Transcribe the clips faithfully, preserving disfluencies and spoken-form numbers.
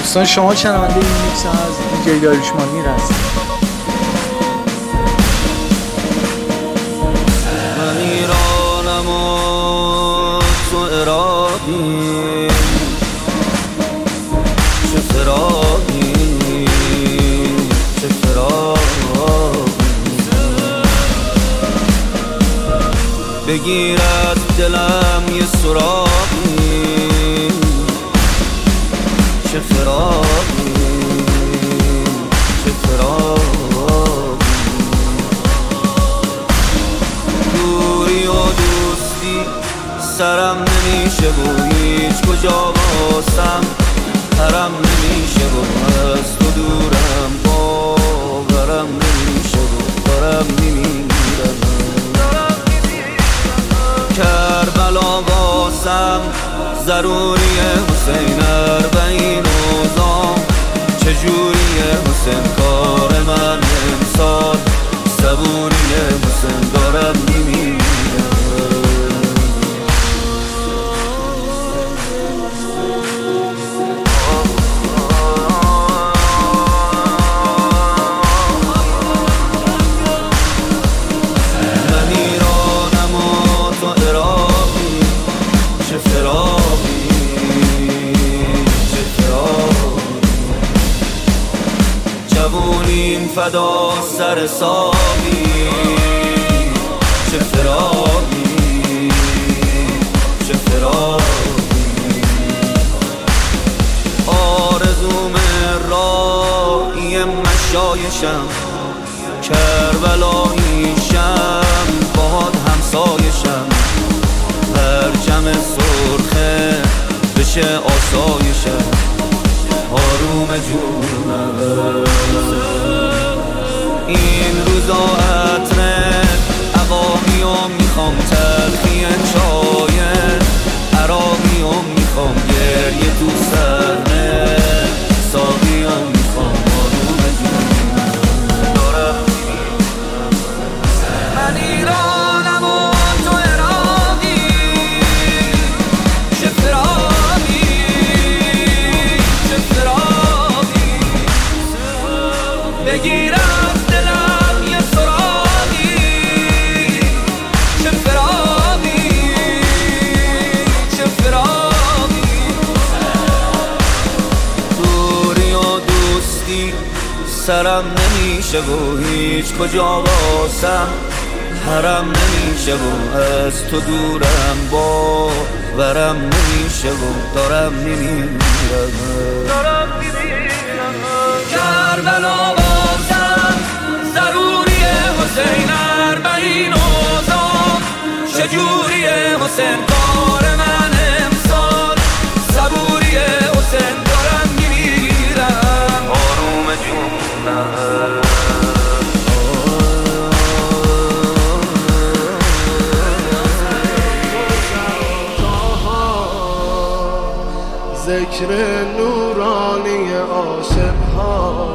دوستان شما شنونده این میکس از دیجی داریوشمانی هستید. من ایرانم و تو عراقی، چه فراقی چه فراقی. بگیر از دلم یه سراغی، چه فراقی چه فراقی. دوری و دوستی سرم نمیشه و هیچ کجا باسم حرم نمیشه و از تو دورم باورم نمیشه و دارم میمیرم. کربلا باسم ضروریه حسین اربعین اوزام، چجوریه حسین کار من امسال، صبوریه حسین دارم میمیرم. جوونیم فدا سر ساقی، چه فراقی چه فراقی. آرزوم راهی مشایشم، کربلاییشم باد همسایشم. پرچم سرخه بشه آسایشم، آروم جونم. این روزا عطر عقاقیام میخوام، تلخی چای عراقیام میخوام، گریه تو صحنه ساقیام میخوام، آروم جونم دارم. من ایرانم و تو عراقی، چه فراقی چه فراقی. بگیر از دلم یه سراغی، چه فراقی چه فراقی. دوری و دوستی سرم نمیشه و هیچ کجا باسم حرم نمیشه و از تو دورم باورم نمیشه و دارم میمیرم. کربلا بازم ضروریه حسین اربعین اوزام، چجوریه حسین کار من امسال، صبوریه حسین دارم میمیرم، آروم جونم. ذکر نورانی عاشق‌ها،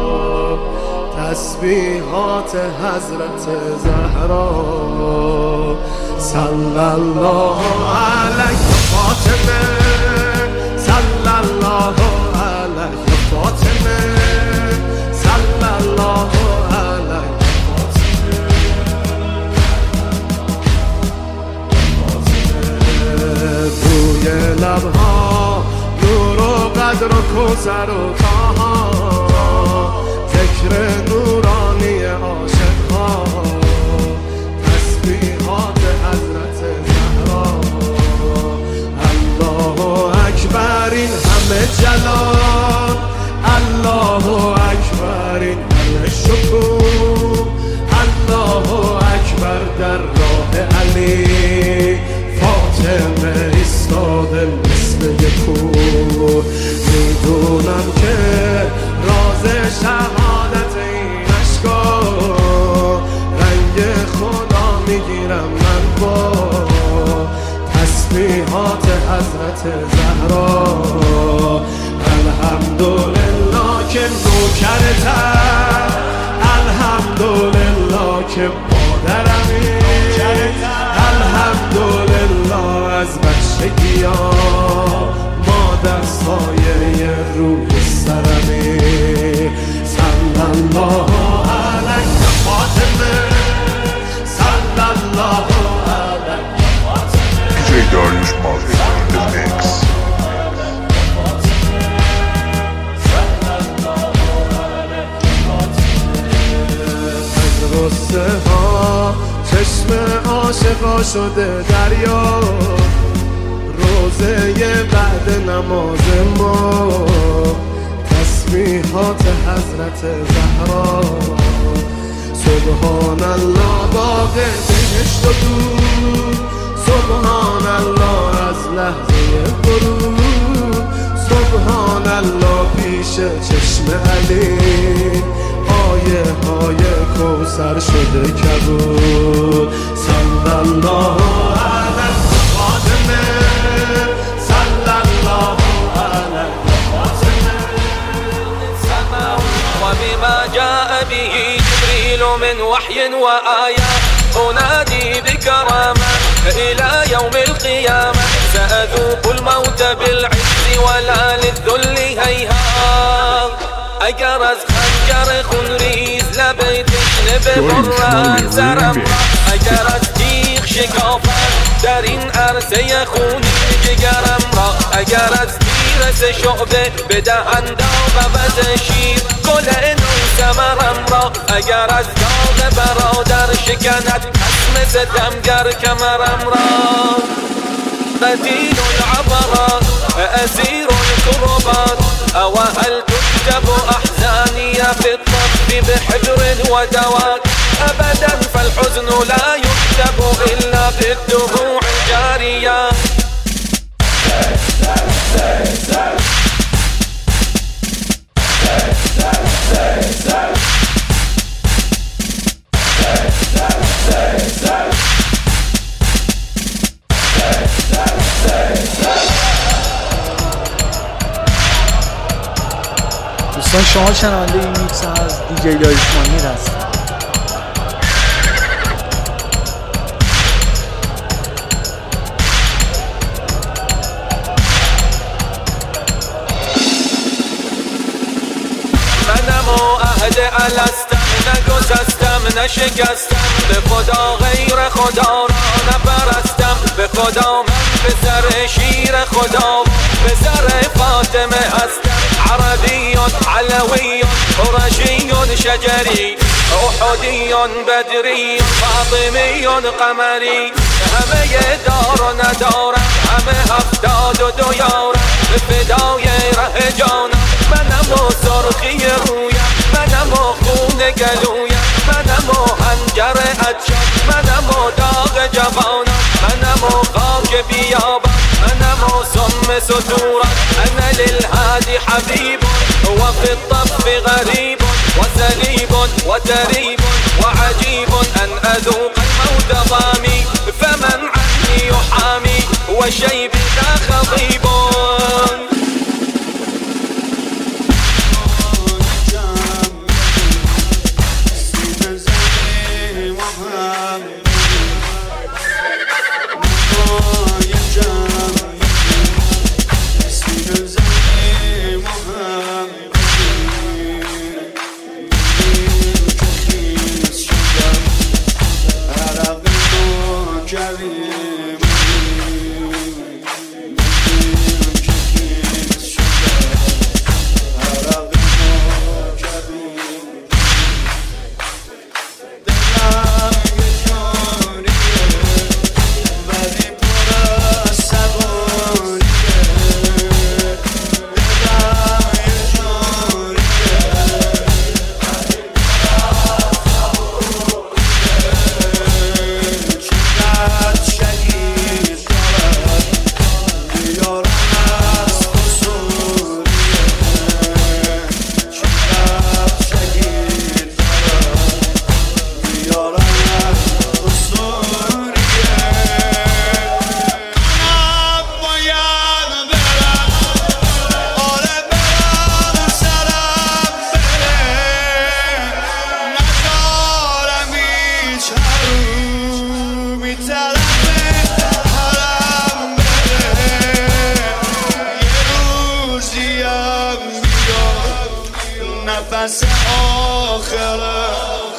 تسبیحات حضرت زهرا. صلی الله علیه فاطمه، صلی الله علیه فاطمه، صلی الله علیه فاطمه. بوی لبها نور و قدر و کوثر و طاها، ذکر نورانی عاشق‌ها، تسبیحات حضرت زهرا. الله اکبر این همه جلال، الله اکبر این همه شکوه، الله اکبر در راه علی فاطمه ایستاده مثل یک کوه. میدونم که راز شهادت این اشکا، رنگ خدا میگیرم من با تسبیحات حضرت زهرا. الحمدلله که نوکرتم، الحمدلله که مادرمی، الحمدلله از بچگی ها مادر سایه روی کوثرمی. صلی الله علیک فاطمه، صلی الله علیک فاطمه. دی جی داریوش مازی The Mix. غصه ها چشم عاشقا شده دریا، روزه بعد نماز ما تسبیحات حضرت زهرا. سبحان الله باغ بهشت و دور، سبحان الله از لحظه غروب، سبحان الله پیش چشم علی آیه های کوثر شده کبود. صلی الله علیک فاطمه، صلی الله علیک فاطمه. وبما جاء به جبريل من وحي وآيات أنادي بكرامة إلى يوم القيامة. سأذوق الموت بالعز ولا للذل هيهات. اگر از خنجر خونریز لب تشنه ببرند سرم را، اگر از تیغ شکافند در این عرصه خونی جگرم را، اگر از تیر شعبه بدهند عاقبت شیر گل نو ثمرم را، اگر از داغ برادر شکند خصم ستمگر کمرم را. قتیل العبرات اسیر الكربات، او هل تكتب احزاني في الطف بحبر ودوات. ابدا فالحزن لا يكتب الا بالدموع جارية. دوستان شما شنونده این میکس از دیجی داریوش مانیر هستید. منم و عهد الستم، نگسستم نشکستم، به خدا غیر خدا را نپرستم، به خدا من به سر شیر خدا به سر فاطمه هستم. عربی علوی قرشی شجری احدی بدری فاطمی قمری. همه دار و ندارم، همه هفتاد و دو یارم، به فدای ره جانم. منم و سرخی رویم، منم و خون گلویم، منم و هنجر عطشان، منم و داغ جوانم، منم و خاک بیابم، منم و سم ستورم. انا للهادي حبيب وفي الطف غريب وسليب وتريب وعجيب أن أذوق الموت ضامي. فمن عني يحامي وشيب ذا خضيب. نفس آخره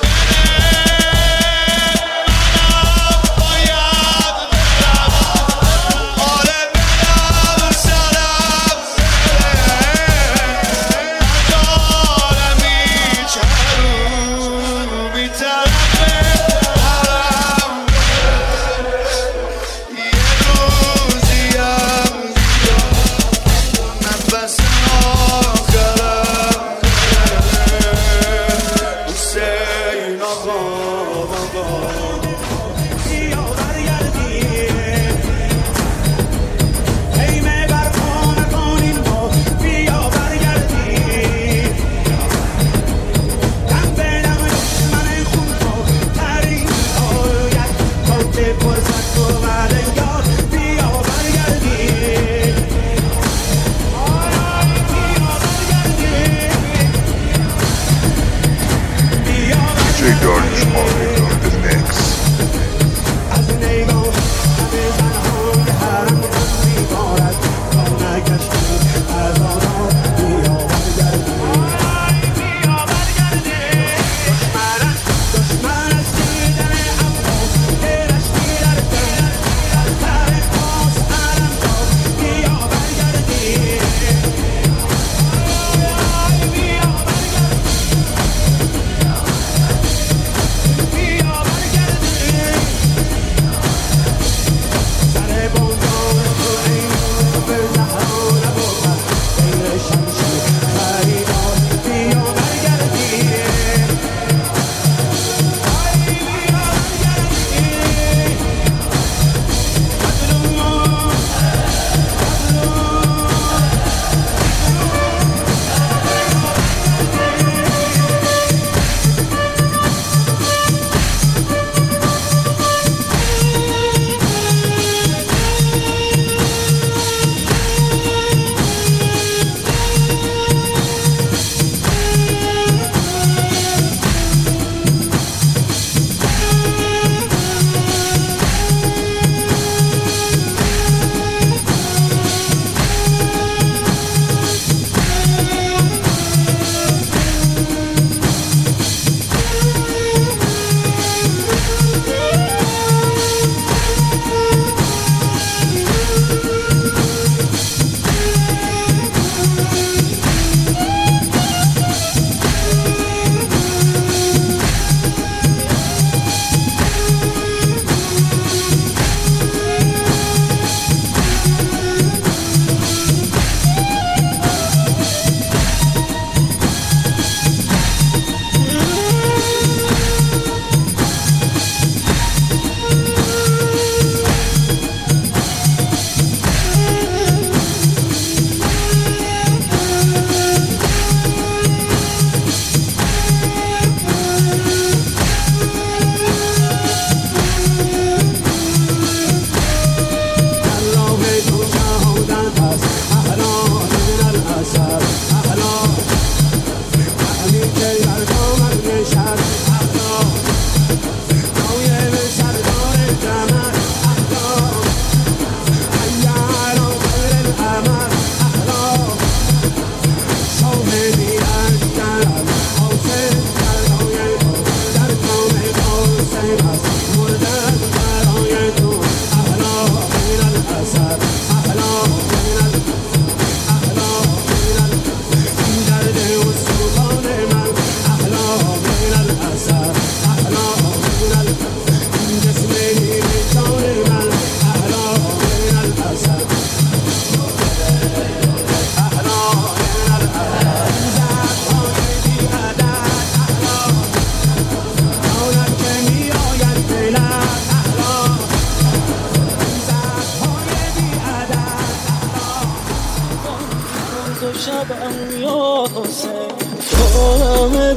شبم یا حسین، تو همه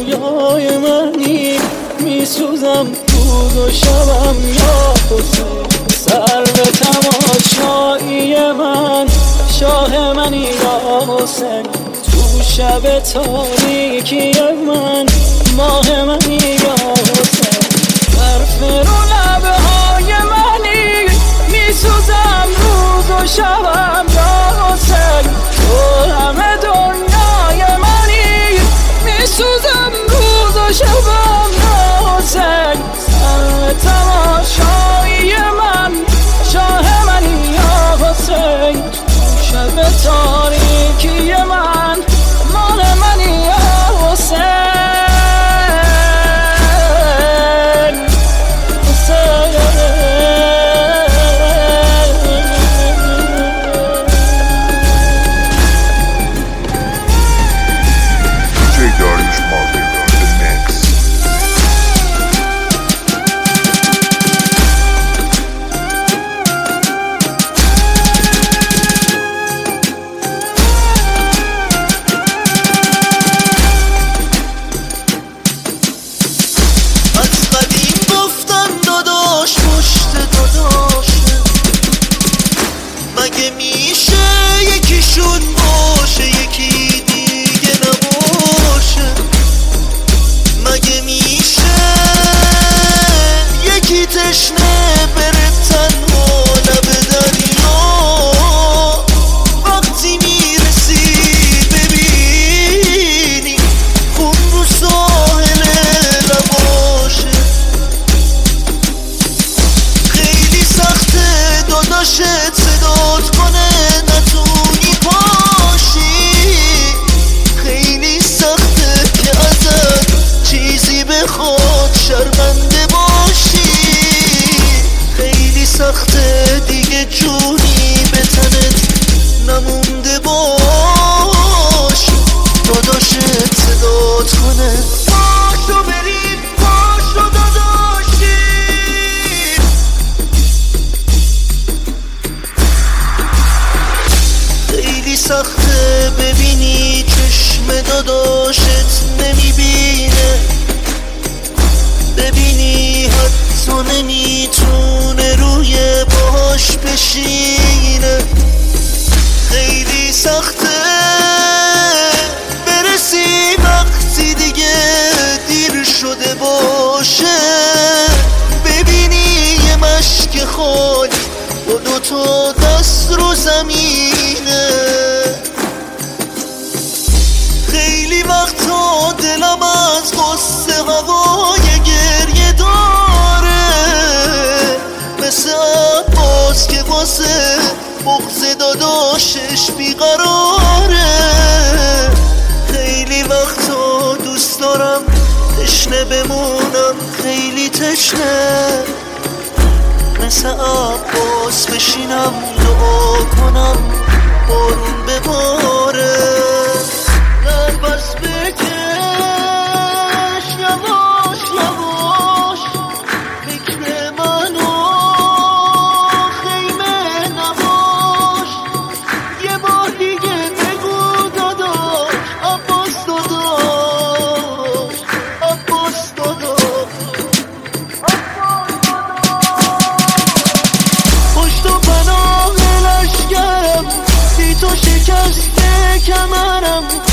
دنیای منی، میسوزم روز و شبم یا حسین. سر به تماشایی من، شاه منی یا حسین. تو شب تاریکی من، ماه منی یا حسین. حرف رو لبه های منی، میسوزم روز و شبم یا حسین. تو همه دنیای منی، بشینه. خیلی سخته برسی وقتی دیگه دیر شده باشه، ببینی یه مشک خاک با دوتا دست رو زمینه. خیلی وقتا دلم از قصه هوای گریه داره، مثل عباس که واسه بغض داداشش بیقراره. خیلی وقتا دوست دارم تشنه بمونم، خیلی تشنه، مثل عباس بشینم دعا کنم بارون بباره. نفس بکش یواش یواش، فکر منو خیمه نباش. یه بار دیگه بگو داداش، عباس داداش، عباس داداش. پشت و پناه لشگرم، بی تو شکسته کمرم.